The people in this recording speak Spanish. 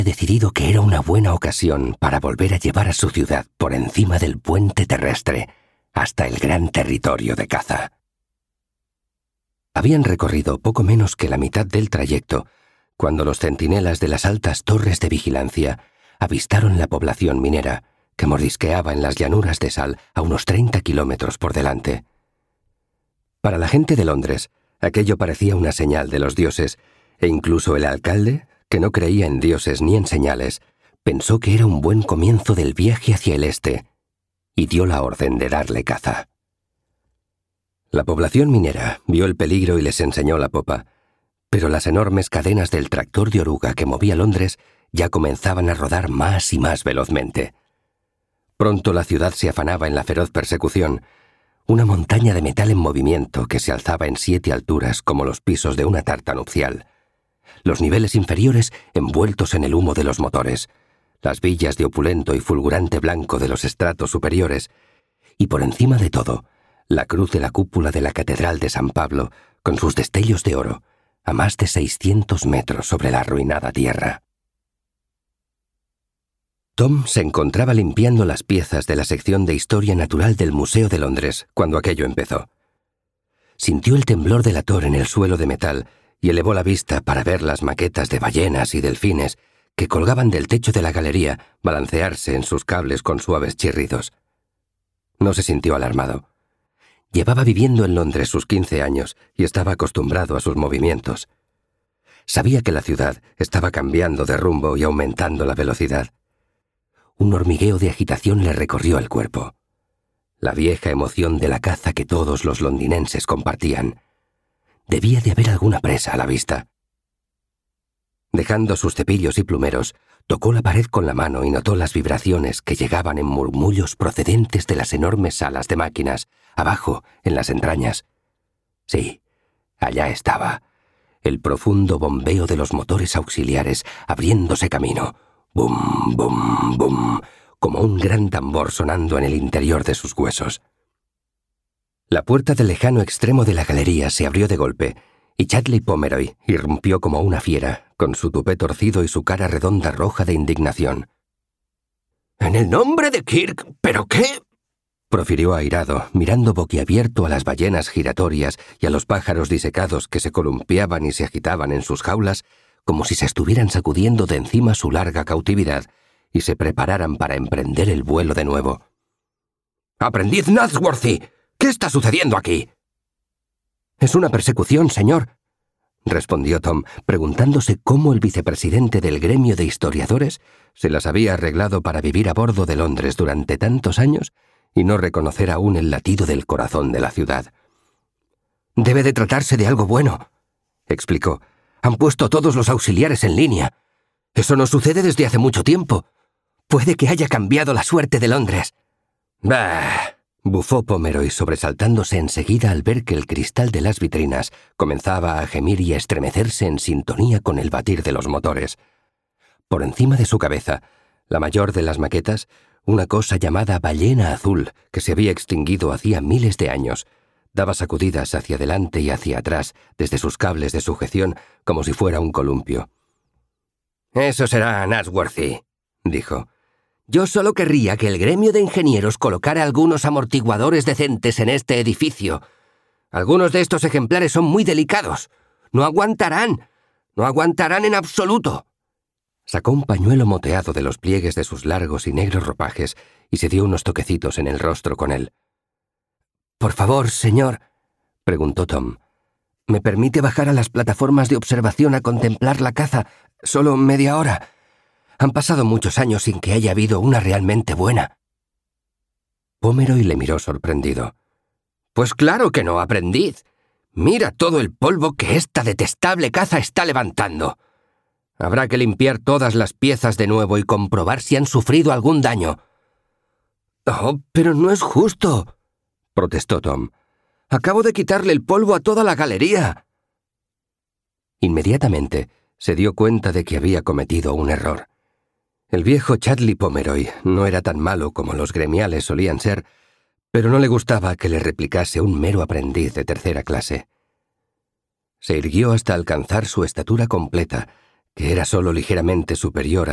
decidido que era una buena ocasión para volver a llevar a su ciudad por encima del puente terrestre hasta el gran territorio de caza. Habían recorrido poco menos que la mitad del trayecto cuando los centinelas de las altas torres de vigilancia avistaron la población minera que mordisqueaba en las llanuras de sal a unos 30 kilómetros por delante. Para la gente de Londres, aquello parecía una señal de los dioses, e incluso el alcalde, que no creía en dioses ni en señales, pensó que era un buen comienzo del viaje hacia el este, y dio la orden de darle caza. La población minera vio el peligro y les enseñó la popa, pero las enormes cadenas del tractor de oruga que movía Londres ya comenzaban a rodar más y más velozmente. Pronto la ciudad se afanaba en la feroz persecución, una montaña de metal en movimiento que se alzaba en 7 alturas como los pisos de una tarta nupcial, los niveles inferiores envueltos en el humo de los motores, las villas de opulento y fulgurante blanco de los estratos superiores, y por encima de todo, la cruz de la cúpula de la Catedral de San Pablo, con sus destellos de oro, a más de 600 metros sobre la arruinada tierra. Tom se encontraba limpiando las piezas de la sección de Historia Natural del Museo de Londres cuando aquello empezó. Sintió el temblor del ator en el suelo de metal y elevó la vista para ver las maquetas de ballenas y delfines que colgaban del techo de la galería balancearse en sus cables con suaves chirridos. No se sintió alarmado. Llevaba viviendo en Londres sus 15 años y estaba acostumbrado a sus movimientos. Sabía que la ciudad estaba cambiando de rumbo y aumentando la velocidad. Un hormigueo de agitación le recorrió el cuerpo. La vieja emoción de la caza que todos los londinenses compartían. Debía de haber alguna presa a la vista. Dejando sus cepillos y plumeros, tocó la pared con la mano y notó las vibraciones que llegaban en murmullos procedentes de las enormes salas de máquinas, abajo, en las entrañas. Sí, allá estaba, el profundo bombeo de los motores auxiliares abriéndose camino. Bum, bum, bum, como un gran tambor sonando en el interior de sus huesos. La puerta del lejano extremo de la galería se abrió de golpe, y Chadley Pomeroy irrumpió como una fiera, con su tupé torcido y su cara redonda roja de indignación. «¡En el nombre de Kirk! ¿Pero qué?» profirió airado, mirando boquiabierto a las ballenas giratorias y a los pájaros disecados que se columpiaban y se agitaban en sus jaulas, como si se estuvieran sacudiendo de encima su larga cautividad y se prepararan para emprender el vuelo de nuevo. «¡Aprendiz Nosworthy! ¿Qué está sucediendo aquí?» «Es una persecución, señor», respondió Tom, preguntándose cómo el vicepresidente del gremio de historiadores se las había arreglado para vivir a bordo de Londres durante tantos años y no reconocer aún el latido del corazón de la ciudad. «Debe de tratarse de algo bueno», explicó. «Han puesto todos los auxiliares en línea. Eso no sucede desde hace mucho tiempo. Puede que haya cambiado la suerte de Londres». «Bah», bufó Pomeroy, sobresaltándose enseguida al ver que el cristal de las vitrinas comenzaba a gemir y a estremecerse en sintonía con el batir de los motores. Por encima de su cabeza, la mayor de las maquetas, una cosa llamada ballena azul, que se había extinguido hacía miles de años, daba sacudidas hacia adelante y hacia atrás desde sus cables de sujeción como si fuera un columpio. «Eso será Nosworthy», dijo. «Yo solo querría que el gremio de ingenieros colocara algunos amortiguadores decentes en este edificio. Algunos de estos ejemplares son muy delicados. No aguantarán en absoluto». Sacó un pañuelo moteado de los pliegues de sus largos y negros ropajes y se dio unos toquecitos en el rostro con él. «Por favor, señor», preguntó Tom, «¿me permite bajar a las plataformas de observación a contemplar la caza? Solo media hora. Han pasado muchos años sin que haya habido una realmente buena». Pomeroy le miró sorprendido. «Pues claro que no, aprendiz. Mira todo el polvo que esta detestable caza está levantando. Habrá que limpiar todas las piezas de nuevo y comprobar si han sufrido algún daño». «Oh, pero no es justo», protestó Tom. «Acabo de quitarle el polvo a toda la galería». Inmediatamente se dio cuenta de que había cometido un error. El viejo Chadley Pomeroy no era tan malo como los gremiales solían ser, pero no le gustaba que le replicase un mero aprendiz de tercera clase. Se irguió hasta alcanzar su estatura completa, que era solo ligeramente superior